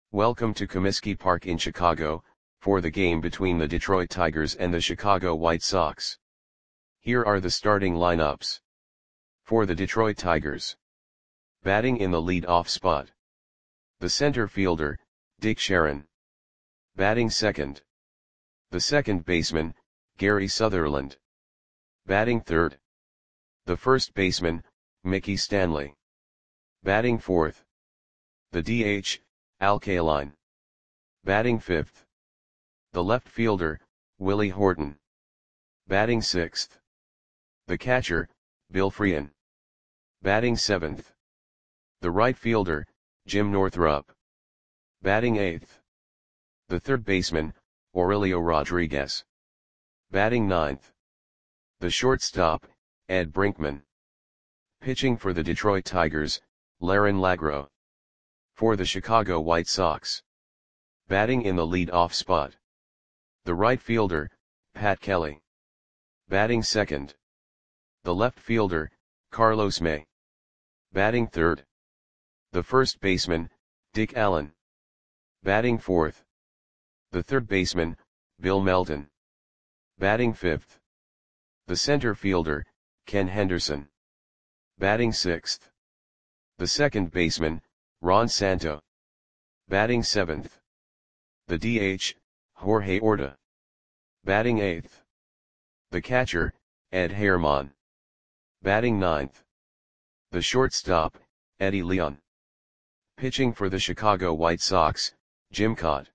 Welcome to Comiskey Park in Chicago, for the game between the Detroit Tigers and the Chicago White Sox. Here are the starting lineups. For the Detroit Tigers. Batting in the lead-off spot. The center fielder, Dick Sharon. Batting second. The second baseman, Gary Sutherland. Batting third. The first baseman, Mickey Stanley. Batting fourth. The DH, Al Kaline. Batting fifth. The left fielder, Willie Horton. Batting sixth. The catcher, Bill Frein. Batting seventh. The right fielder, Jim Northrup. Batting eighth. The third baseman, Aurelio Rodriguez. Batting ninth. The shortstop, Ed Brinkman. Pitching for the Detroit Tigers, Larin Lagro. For the Chicago White Sox. Batting in the lead-off spot. The right fielder, Pat Kelly. Batting second. The left fielder, Carlos May. Batting third. The first baseman, Dick Allen. Batting fourth. The third baseman, Bill Melton. Batting fifth. The center fielder, Ken Henderson. Batting sixth. The second baseman, Ron Santo. Batting seventh. The DH, Jorge Orta. Batting eighth. The catcher, Ed Herman. Batting ninth. The shortstop, Eddie Leon. Pitching for the Chicago White Sox, Jim Kaat.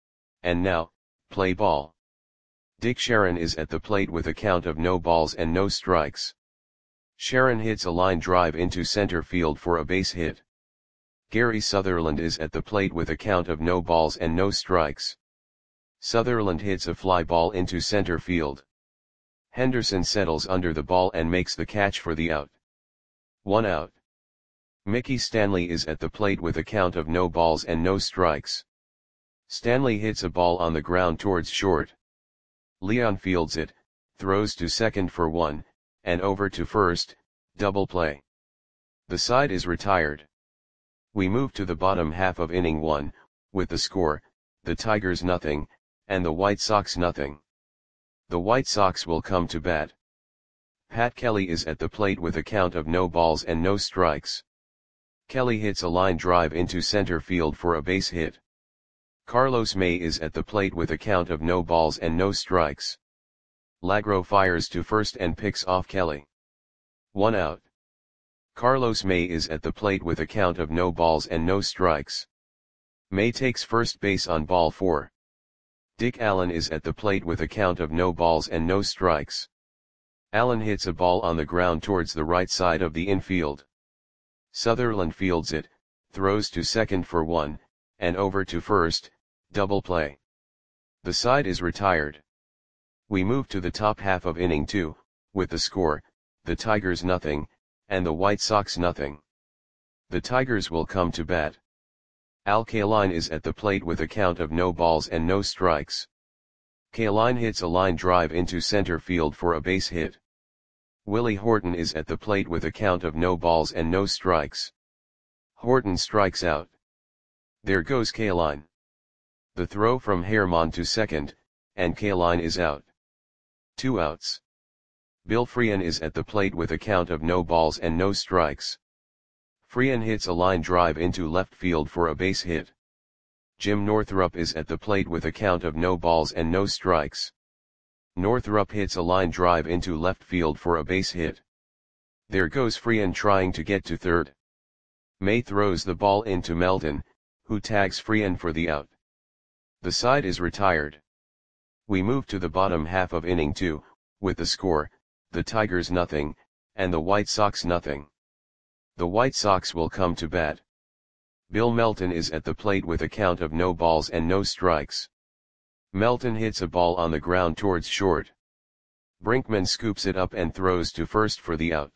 And now, play ball. Dick Sharon is at the plate with a count of no balls and no strikes. Sharon hits a line drive into center field for a base hit. Gary Sutherland is at the plate with a count of no balls and no strikes. Sutherland hits a fly ball into center field. Henderson settles under the ball and makes the catch for the out. 1 out. Mickey Stanley is at the plate with a count of no balls and no strikes. Stanley hits a ball on the ground towards short. Leon fields it, throws to second for 1, and over to first, double play. The side is retired. We move to the bottom half of inning 1, with the score, the Tigers nothing, and the White Sox nothing. The White Sox will come to bat. Pat Kelly is at the plate with a count of no balls and no strikes. Kelly hits a line drive into center field for a base hit. Carlos May is at the plate with a count of no balls and no strikes. Lagro fires to first and picks off Kelly. 1 out. Carlos May is at the plate with a count of no balls and no strikes. May takes first base on ball 4. Dick Allen is at the plate with a count of no balls and no strikes. Allen hits a ball on the ground towards the right side of the infield. Sutherland fields it, throws to second for 1, and over to first, double play. The side is retired. We move to the top half of inning 2, with the score, the Tigers nothing, and the White Sox nothing. The Tigers will come to bat. Al Kaline is at the plate with a count of no balls and no strikes. Kaline hits a line drive into center field for a base hit. Willie Horton is at the plate with a count of no balls and no strikes. Horton strikes out. There goes Kaline. The throw from Herman to second, and Kaline is out. 2 outs. Bill Frein is at the plate with a count of no balls and no strikes. Frein hits a line drive into left field for a base hit. Jim Northrup is at the plate with a count of no balls and no strikes. Northrup hits a line drive into left field for a base hit. There goes Frein trying to get to third. May throws the ball into Melton, who tags Frein for the out. The side is retired. We move to the bottom half of inning 2, with the score, the Tigers nothing, and the White Sox nothing. The White Sox will come to bat. Bill Melton is at the plate with a count of no balls and no strikes. Melton hits a ball on the ground towards short. Brinkman scoops it up and throws to first for the out.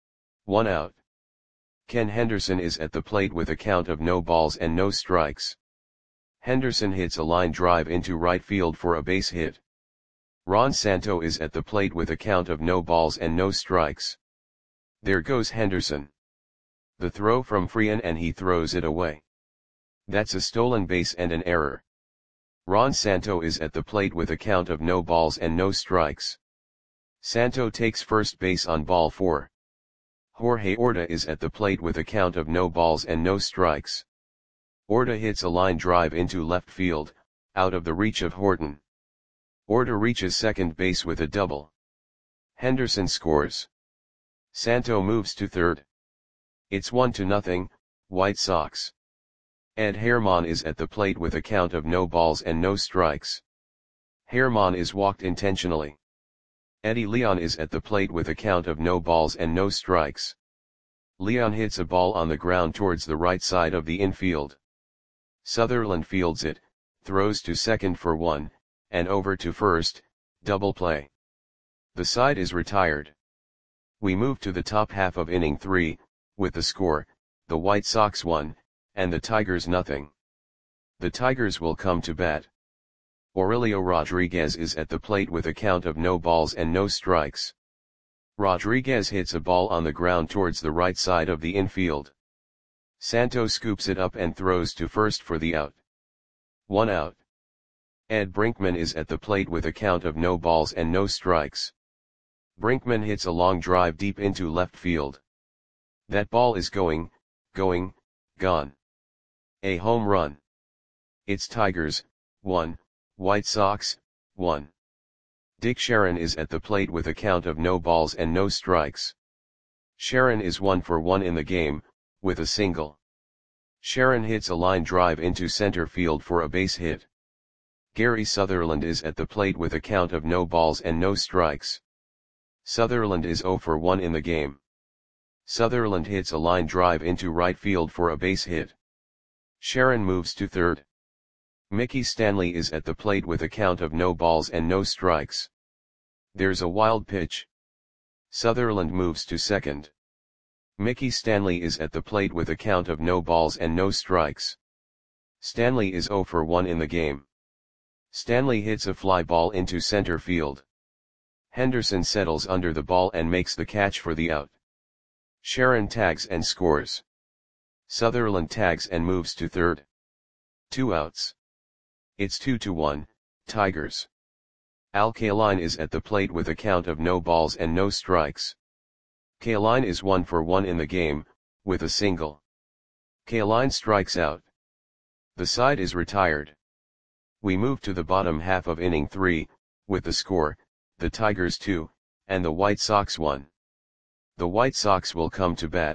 1 out. Ken Henderson is at the plate with a count of no balls and no strikes. Henderson hits a line drive into right field for a base hit. Ron Santo is at the plate with a count of no balls and no strikes. There goes Henderson. The throw from Frein and he throws it away. That's a stolen base and an error. Ron Santo is at the plate with a count of no balls and no strikes. Santo takes first base on ball 4. Jorge Orta is at the plate with a count of no balls and no strikes. Orta hits a line drive into left field, out of the reach of Horton. Orta reaches second base with a double. Henderson scores. Santo moves to third. It's 1-0, White Sox. Ed Herman is at the plate with a count of no balls and no strikes. Herman is walked intentionally. Eddie Leon is at the plate with a count of no balls and no strikes. Leon hits a ball on the ground towards the right side of the infield. Sutherland fields it, throws to second for 1, and over to first, double play. The side is retired. We move to the top half of inning 3, with the score, the White Sox 1, and the Tigers 0. The Tigers will come to bat. Aurelio Rodriguez is at the plate with a count of no balls and no strikes. Rodriguez hits a ball on the ground towards the right side of the infield. Santo scoops it up and throws to first for the out. 1 out. Ed Brinkman is at the plate with a count of no balls and no strikes. Brinkman hits a long drive deep into left field. That ball is going, gone. A home run. It's Tigers, 1, White Sox, 1. Dick Sharon is at the plate with a count of no balls and no strikes. Sharon is 1 for 1 in the game, with a single. Sharon hits a line drive into center field for a base hit. Gary Sutherland is at the plate with a count of no balls and no strikes. Sutherland is 0 for 1 in the game. Sutherland hits a line drive into right field for a base hit. Sharon moves to third. Mickey Stanley is at the plate with a count of no balls and no strikes. There's a wild pitch. Sutherland moves to second. Mickey Stanley is at the plate with a count of no balls and no strikes. Stanley is 0 for 1 in the game. Stanley hits a fly ball into center field. Henderson settles under the ball and makes the catch for the out. Sharon tags and scores. Sutherland tags and moves to third. 2 outs. It's 2-1, Tigers. Al Kaline is at the plate with a count of no balls and no strikes. Kaline is 1 for 1 in the game, with a single. Kaline strikes out. The side is retired. We move to the bottom half of inning 3, with the score, the Tigers 2, and the White Sox 1. The White Sox will come to bat.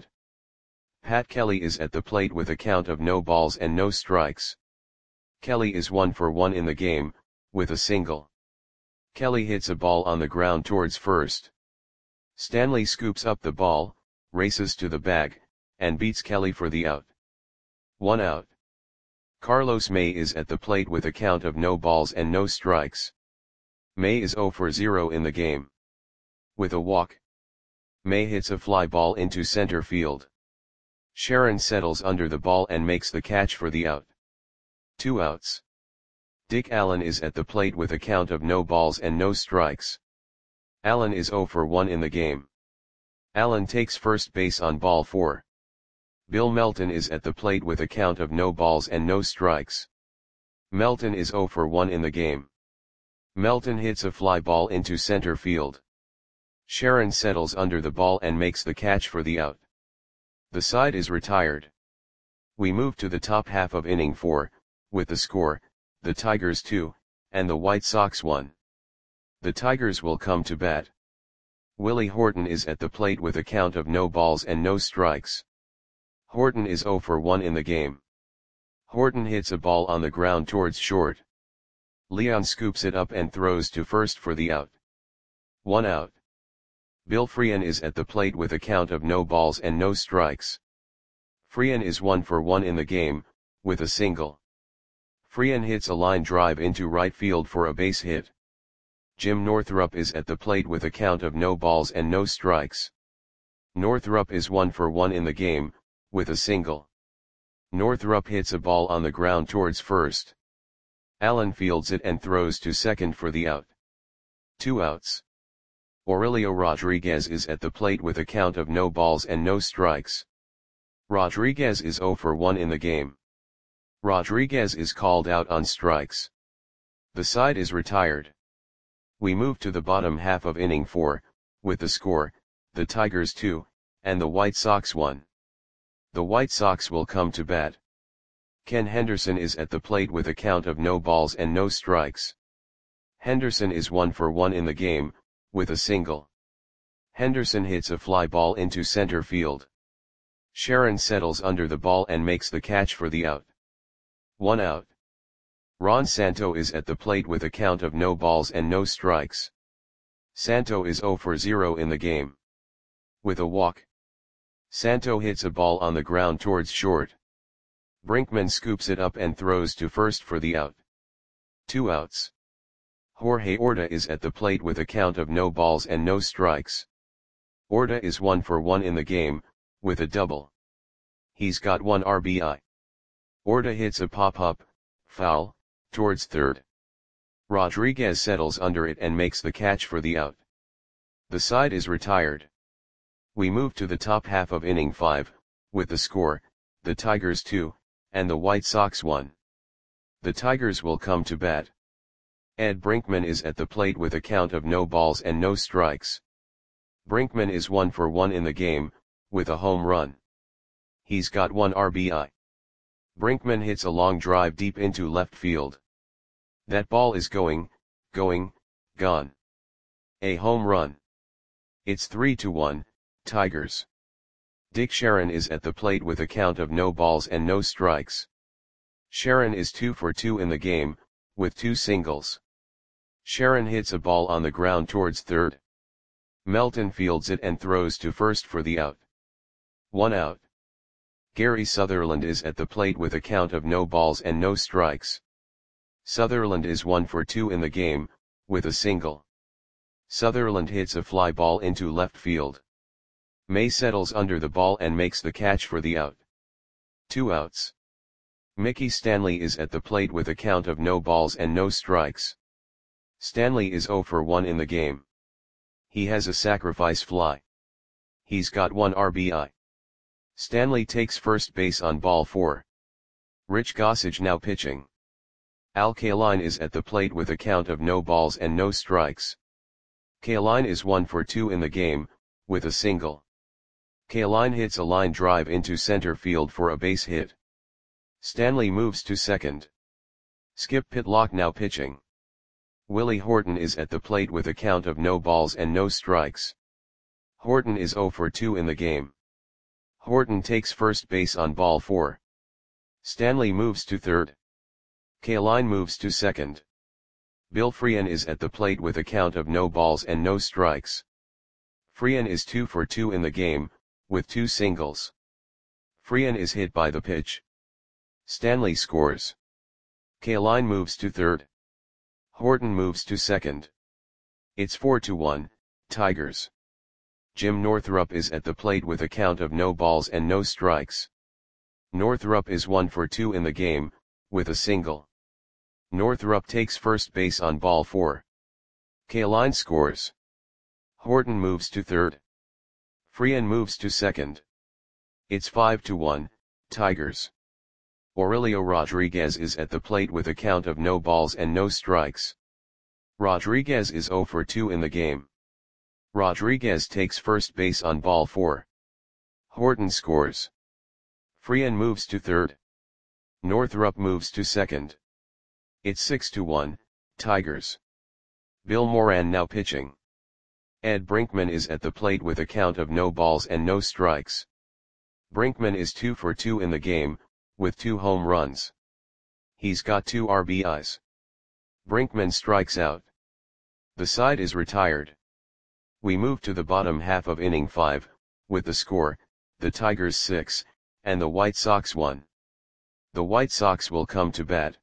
Pat Kelly is at the plate with a count of no balls and no strikes. Kelly is 1 for 1 in the game, with a single. Kelly hits a ball on the ground towards first. Stanley scoops up the ball, races to the bag, and beats Kelly for the out. 1 out. Carlos May is at the plate with a count of no balls and no strikes. May is 0 for 0 in the game. With a walk. May hits a fly ball into center field. Sharon settles under the ball and makes the catch for the out. 2 outs. Dick Allen is at the plate with a count of no balls and no strikes. Allen is 0 for 1 in the game. Allen takes first base on ball 4. Bill Melton is at the plate with a count of no balls and no strikes. Melton is 0 for 1 in the game. Melton hits a fly ball into center field. Sharon settles under the ball and makes the catch for the out. The side is retired. We move to the top half of inning 4, with the score, the Tigers 2, and the White Sox 1. The Tigers will come to bat. Willie Horton is at the plate with a count of no balls and no strikes. Horton is 0 for 1 in the game. Horton hits a ball on the ground towards short. Leon scoops it up and throws to first for the out. 1 out. Bill Freehan is at the plate with a count of no balls and no strikes. Freehan is 1 for 1 in the game, with a single. Freehan hits a line drive into right field for a base hit. Jim Northrup is at the plate with a count of no balls and no strikes. Northrup is 1 for 1 in the game, with a single. Northrup hits a ball on the ground towards first. Allen fields it and throws to second for the out. 2 outs. Aurelio Rodriguez is at the plate with a count of no balls and no strikes. Rodriguez is 0 for 1 in the game. Rodriguez is called out on strikes. The side is retired. We move to the bottom half of inning 4, with the score, the Tigers 2, and the White Sox 1. The White Sox will come to bat. Ken Henderson is at the plate with a count of no balls and no strikes. Henderson is 1 for 1 in the game, with a single. Henderson hits a fly ball into center field. Sharon settles under the ball and makes the catch for the out. 1 out. Ron Santo is at the plate with a count of no balls and no strikes. Santo is 0 for 0 in the game. With a walk. Santo hits a ball on the ground towards short. Brinkman scoops it up and throws to first for the out. 2 outs. Jorge Orta is at the plate with a count of no balls and no strikes. Orta is 1 for 1 in the game, with a double. He's got 1 RBI. Orta hits a pop-up, foul, towards third. Rodriguez settles under it and makes the catch for the out. The side is retired. We move to the top half of inning 5, with the score, the Tigers 2, and the White Sox 1. The Tigers will come to bat. Ed Brinkman is at the plate with a count of no balls and no strikes. Brinkman is 1 for 1 in the game, with a home run. He's got 1 RBI. Brinkman hits a long drive deep into left field. That ball is going, gone. A home run. It's 3-1, Tigers. Dick Sharon is at the plate with a count of no balls and no strikes. Sharon is 2 for 2 in the game, with 2 singles. Sharon hits a ball on the ground towards third. Melton fields it and throws to first for the out. 1 out. Gary Sutherland is at the plate with a count of no balls and no strikes. Sutherland is 1 for 2 in the game, with a single. Sutherland hits a fly ball into left field. May settles under the ball and makes the catch for the out. 2 outs. Mickey Stanley is at the plate with a count of no balls and no strikes. Stanley is 0 for 1 in the game. He has a sacrifice fly. He's got 1 RBI. Stanley takes first base on ball 4. Rich Gossage now pitching. Al Kaline is at the plate with a count of no balls and no strikes. Kaline is 1 for 2 in the game, with a single. Kaline hits a line drive into center field for a base hit. Stanley moves to second. Skip Pitlock now pitching. Willie Horton is at the plate with a count of no balls and no strikes. Horton is 0 for 2 in the game. Horton takes first base on ball 4. Stanley moves to third. Kaline moves to second. Bill Freehan is at the plate with a count of no balls and no strikes. Freehan is 2 for 2 in the game, with 2 singles. Freehan is hit by the pitch. Stanley scores. Kaline moves to third. Horton moves to second. It's 4-1, Tigers. Jim Northrup is at the plate with a count of no balls and no strikes. Northrup is 1 for 2 in the game, with a single. Northrup takes first base on ball 4. Kaline scores. Horton moves to third. Freehan moves to second. It's 5-1, Tigers. Aurelio Rodriguez is at the plate with a count of no balls and no strikes. Rodriguez is 0 for 2 in the game. Rodriguez takes first base on ball 4. Horton scores. Freehan moves to third. Northrup moves to second. It's 6-1, Tigers. Bill Moran now pitching. Ed Brinkman is at the plate with a count of no balls and no strikes. Brinkman is 2 for 2 in the game, with 2 home runs. He's got 2 RBIs. Brinkman strikes out. The side is retired. We move to the bottom half of inning 5, with the score, the Tigers 6, and the White Sox 1. The White Sox will come to bat.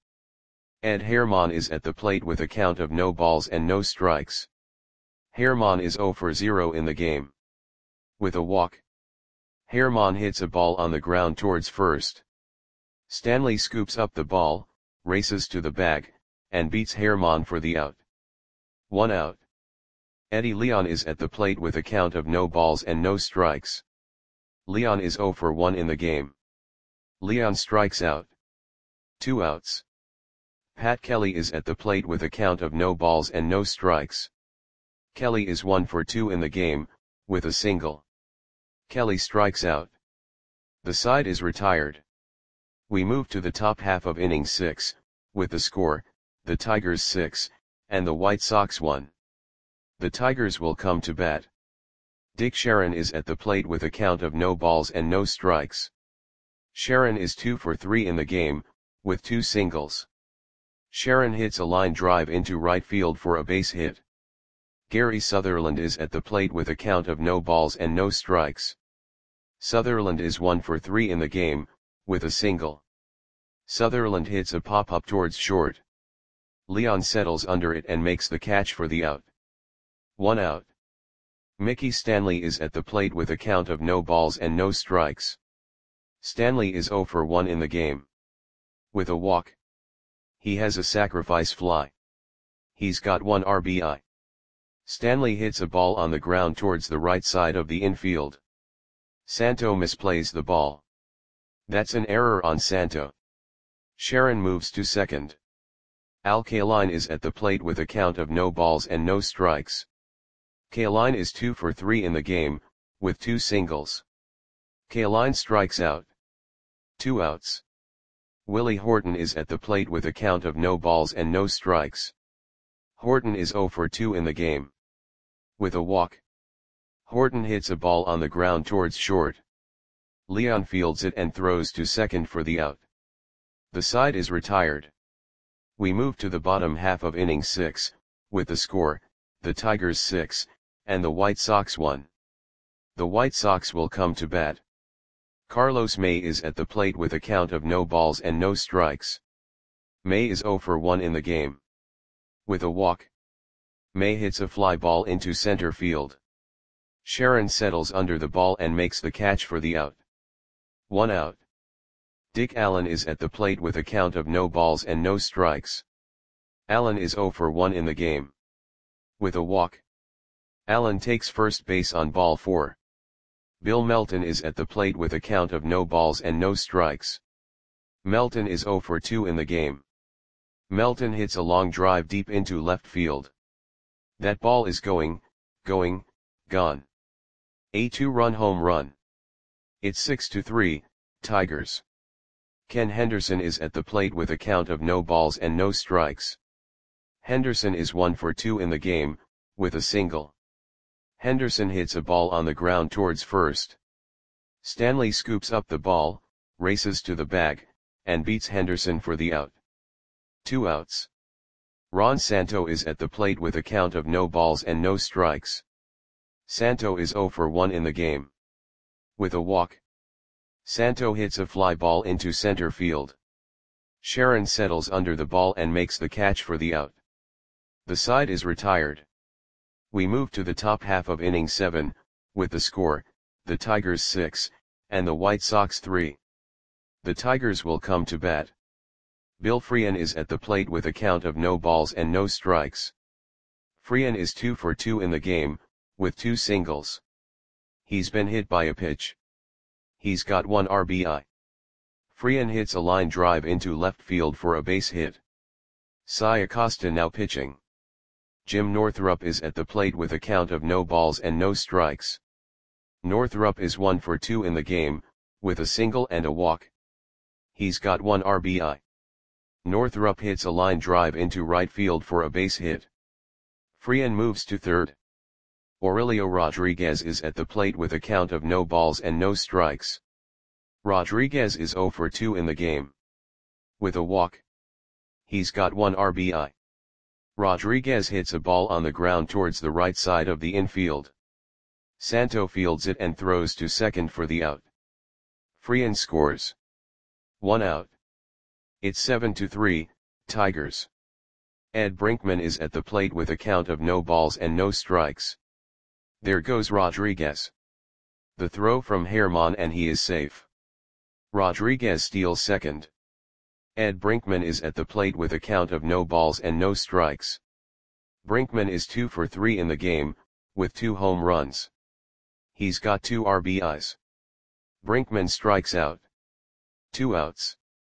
Ed Herman is at the plate with a count of no balls and no strikes. Herman is 0 for 0 in the game. With a walk. Herman hits a ball on the ground towards first. Stanley scoops up the ball, races to the bag, and beats Herman for the out. 1 out. Eddie Leon is at the plate with a count of no balls and no strikes. Leon is 0 for 1 in the game. Leon strikes out. 2 outs. Pat Kelly is at the plate with a count of no balls and no strikes. Kelly is 1 for 2 in the game, with a single. Kelly strikes out. The side is retired. We move to the top half of inning 6, with the score, the Tigers 6, and the White Sox 1. The Tigers will come to bat. Dick Sharon is at the plate with a count of no balls and no strikes. Sharon is 2 for 3 in the game, with 2 singles. Sharon hits a line drive into right field for a base hit. Gary Sutherland is at the plate with a count of no balls and no strikes. Sutherland is 1 for 3 in the game, with a single. Sutherland hits a pop-up towards short. Leon settles under it and makes the catch for the out. 1 out. Mickey Stanley is at the plate with a count of no balls and no strikes. Stanley is 0 for 1 in the game. With a walk. He has a sacrifice fly. He's got 1 RBI. Stanley hits a ball on the ground towards the right side of the infield. Santo misplays the ball. That's an error on Santo. Sharon moves to second. Al Kaline is at the plate with a count of no balls and no strikes. Kaline is 2 for 3 in the game, with 2 singles. Kaline strikes out. 2 outs. Willie Horton is at the plate with a count of no balls and no strikes. Horton is 0 for 2 in the game. With a walk. Horton hits a ball on the ground towards short. Leon fields it and throws to second for the out. The side is retired. We move to the bottom half of inning 6, with the score, the Tigers 6, and the White Sox 1. The White Sox will come to bat. Carlos May is at the plate with a count of no balls and no strikes. May is 0 for 1 in the game. With a walk. May hits a fly ball into center field. Sharon settles under the ball and makes the catch for the out. 1 out. Dick Allen is at the plate with a count of no balls and no strikes. Allen is 0 for 1 in the game. With a walk. Allen takes first base on ball 4. Bill Melton is at the plate with a count of no balls and no strikes. Melton is 0 for 2 in the game. Melton hits a long drive deep into left field. That ball is gone. A 2-run home run. It's 6-3, Tigers. Ken Henderson is at the plate with a count of no balls and no strikes. Henderson is 1 for 2 in the game, with a single. Henderson hits a ball on the ground towards first. Stanley scoops up the ball, races to the bag, and beats Henderson for the out. 2 outs. Ron Santo is at the plate with a count of no balls and no strikes. Santo is 0 for 1 in the game. With a walk. Santo hits a fly ball into center field. Sharon settles under the ball and makes the catch for the out. The side is retired. We move to the top half of inning 7, with the score, the Tigers 6, and the White Sox 3. The Tigers will come to bat. Bill Freehan is at the plate with a count of no balls and no strikes. Freehan is 2 for 2 in the game, with 2 singles. He's been hit by a pitch. He's got 1 RBI. Freehan hits a line drive into left field for a base hit. Cy Acosta now pitching. Jim Northrup is at the plate with a count of no balls and no strikes. Northrup is 1 for 2 in the game, with a single and a walk. He's got 1 RBI. Northrup hits a line drive into right field for a base hit. Freehan moves to third. Aurelio Rodriguez is at the plate with a count of no balls and no strikes. Rodriguez is 0 for 2 in the game. With a walk. He's got 1 RBI. Rodriguez hits a ball on the ground towards the right side of the infield. Santo fields it and throws to second for the out. Freehan scores. 1 out. It's 7-3, Tigers. Ed Brinkman is at the plate with a count of no balls and no strikes. There goes Rodriguez. The throw from Herman and he is safe. Rodriguez steals second. Ed Brinkman is at the plate with a count of no balls and no strikes. Brinkman is 2 for 3 in the game, with 2 home runs. He's got 2 RBIs. Brinkman strikes out. 2 outs.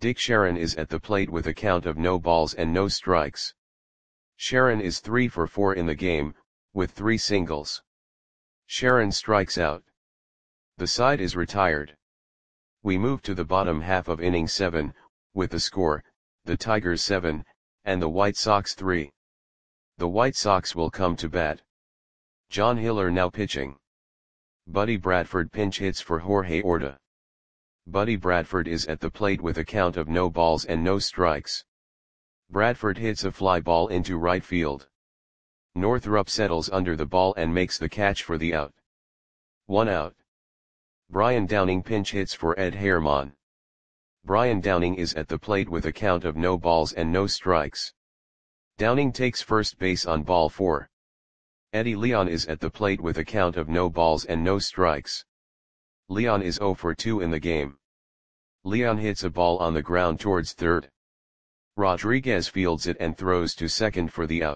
Dick Sharon is at the plate with a count of no balls and no strikes. Sharon is 3 for 4 in the game, with 3 singles. Sharon strikes out. The side is retired. We move to the bottom half of inning 7, with the score, the Tigers 7, and the White Sox 3. The White Sox will come to bat. John Hiller now pitching. Buddy Bradford pinch hits for Jorge Orta. Buddy Bradford is at the plate with a count of no balls and no strikes. Bradford hits a fly ball into right field. Northrup settles under the ball and makes the catch for the out. 1 out. Brian Downing pinch hits for Ed Herman. Brian Downing is at the plate with a count of no balls and no strikes. Downing takes first base on ball 4. Eddie Leon is at the plate with a count of no balls and no strikes. Leon is 0 for 2 in the game. Leon hits a ball on the ground towards third. Rodriguez fields it and throws to second for the out.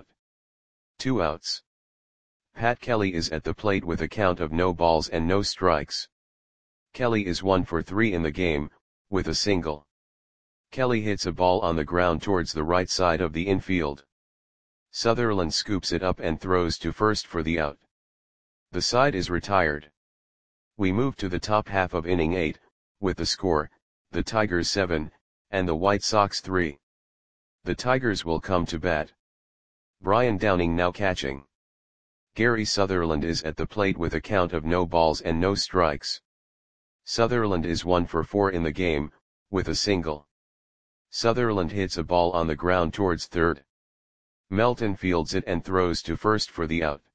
2 outs. Pat Kelly is at the plate with a count of no balls and no strikes. Kelly is 1 for 3 in the game, with a single. Kelly hits a ball on the ground towards the right side of the infield. Sutherland scoops it up and throws to first for the out. The side is retired. We move to the top half of inning 8, with the score, the Tigers 7, and the White Sox 3. The Tigers will come to bat. Brian Downing now catching. Gary Sutherland is at the plate with a count of no balls and no strikes. Sutherland is 1 for 4 in the game, with a single. Sutherland hits a ball on the ground towards third. Melton fields it and throws to first for the out.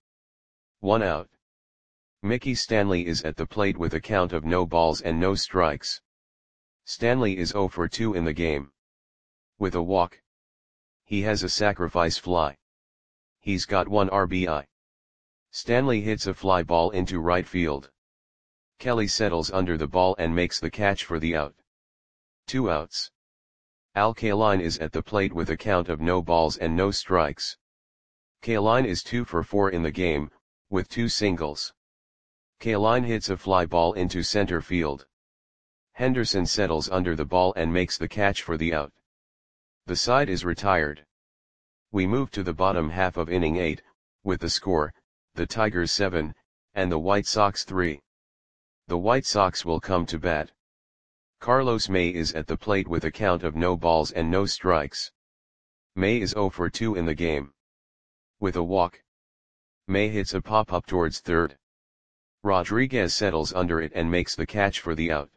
1 out. Mickey Stanley is at the plate with a count of no balls and no strikes. Stanley is 0 for 2 in the game. With a walk. He has a sacrifice fly. He's got 1 RBI. Stanley hits a fly ball into right field. Kelly settles under the ball and makes the catch for the out. 2 outs. Al Kaline is at the plate with a count of no balls and no strikes. Kaline is 2 for 4 in the game, with 2 singles. Kaline hits a fly ball into center field. Henderson settles under the ball and makes the catch for the out. The side is retired. We move to the bottom half of inning 8, with the score, the Tigers 7, and the White Sox 3. The White Sox will come to bat. Carlos May is at the plate with a count of no balls and no strikes. May is 0 for 2 in the game. With a walk. May hits a pop-up towards third. Rodriguez settles under it and makes the catch for the out.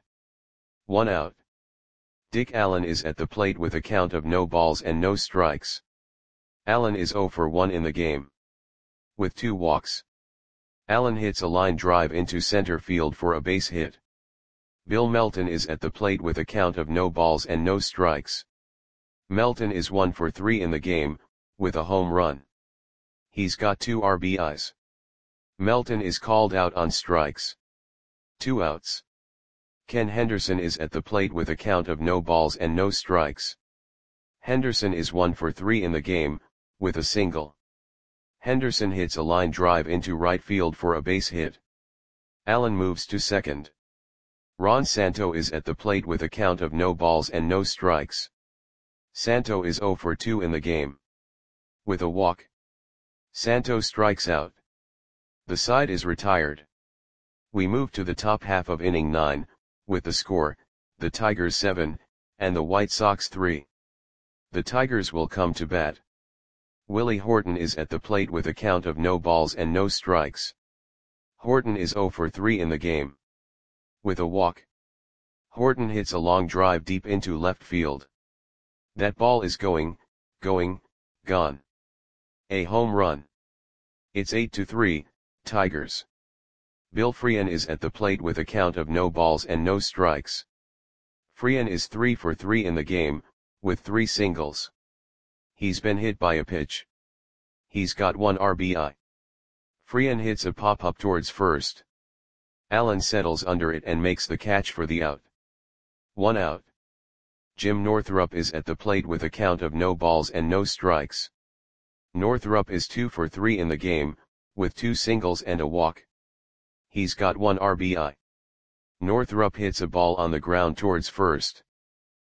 1 out. Dick Allen is at the plate with a count of no balls and no strikes. Allen is 0 for 1 in the game. With 2 walks. Allen hits a line drive into center field for a base hit. Bill Melton is at the plate with a count of no balls and no strikes. Melton is 1 for 3 in the game, with a home run. He's got 2 RBIs. Melton is called out on strikes. 2 outs. Ken Henderson is at the plate with a count of no balls and no strikes. Henderson is 1 for 3 in the game, with a single. Henderson hits a line drive into right field for a base hit. Allen moves to second. Ron Santo is at the plate with a count of no balls and no strikes. Santo is 0 for 2 in the game. With a walk. Santo strikes out. The side is retired. We move to the top half of inning 9, with the score, the Tigers 7, and the White Sox 3. The Tigers will come to bat. Willie Horton is at the plate with a count of no balls and no strikes. Horton is 0 for 3 in the game. With a walk. Horton hits a long drive deep into left field. That ball is gone. A home run. It's 8-3, Tigers. Bill Freehan is at the plate with a count of no balls and no strikes. Freehan is 3 for 3 in the game, with 3 singles. He's been hit by a pitch. He's got 1 RBI. Freehan hits a pop-up towards first. Allen settles under it and makes the catch for the out. 1 out. Jim Northrup is at the plate with a count of no balls and no strikes. Northrup is 2 for 3 in the game, with 2 singles and a walk. He's got 1 RBI. Northrup hits a ball on the ground towards first.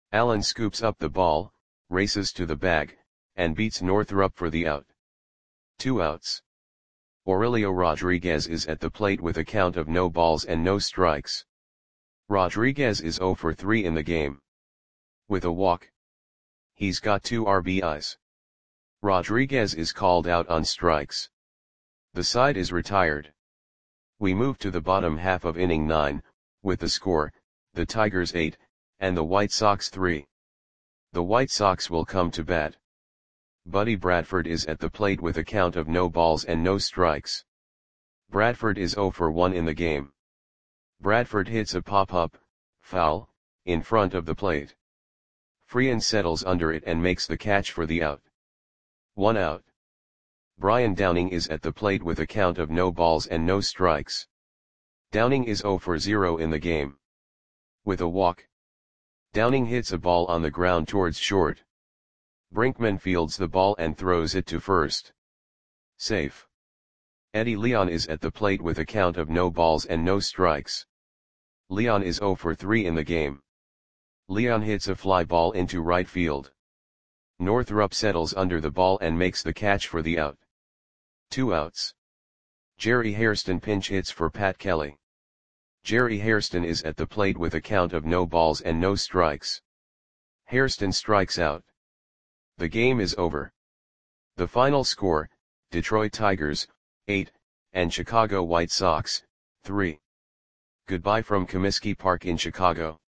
Allen scoops up the ball, races to the bag, and beats Northrup for the out. 2 outs. Aurelio Rodriguez is at the plate with a count of no balls and no strikes. Rodriguez is 0 for 3 in the game. With a walk. He's got 2 RBIs. Rodriguez is called out on strikes. The side is retired. We move to the bottom half of inning 9, with the score, the Tigers 8, and the White Sox 3. The White Sox will come to bat. Buddy Bradford is at the plate with a count of no balls and no strikes. Bradford is 0 for 1 in the game. Bradford hits a pop-up, foul, in front of the plate. Freehan settles under it and makes the catch for the out. 1 out. Brian Downing is at the plate with a count of no balls and no strikes. Downing is 0 for 0 in the game. With a walk. Downing hits a ball on the ground towards short. Brinkman fields the ball and throws it to first. Safe. Eddie Leon is at the plate with a count of no balls and no strikes. Leon is 0 for 3 in the game. Leon hits a fly ball into right field. Northrup settles under the ball and makes the catch for the out. 2 outs. Jerry Hairston pinch hits for Pat Kelly. Jerry Hairston is at the plate with a count of no balls and no strikes. Hairston strikes out. The game is over. The final score, Detroit Tigers, 8, and Chicago White Sox, 3. Goodbye from Comiskey Park in Chicago.